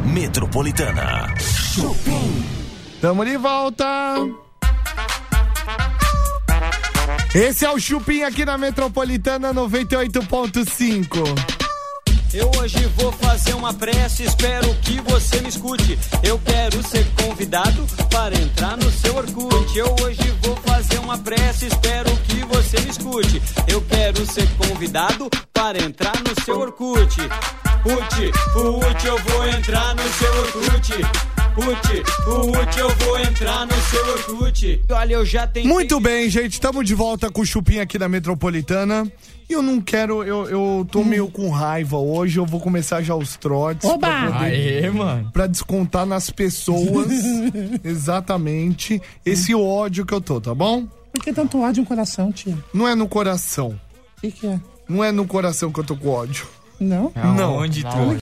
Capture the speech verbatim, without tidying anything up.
Metropolitana. Chupim. Tamo de volta. Esse é o Chupim aqui na Metropolitana noventa e oito ponto cinco. Eu hoje vou fazer uma prece, espero que você me escute. Eu quero ser convidado para entrar no seu Orkut. Eu hoje vou fazer uma prece, espero que você me escute. Eu quero ser convidado para entrar no seu Orkut. Put, put, eu vou entrar no seu Orkut. Put, put, eu vou entrar no seu Orkut. Olha, eu já tenho. Muito bem, gente, estamos de volta com o Chupim aqui da Metropolitana. E eu não quero, eu, eu tô meio com raiva hoje, eu vou começar já os trotes. Oba! Pra poder, Aê, mano. Pra descontar nas pessoas exatamente esse ódio que eu tô, tá bom? Por que tanto ódio no coração, tio? Não é no coração. O que que é? Não é no coração que eu tô com ódio. Não? Não. Onde tu?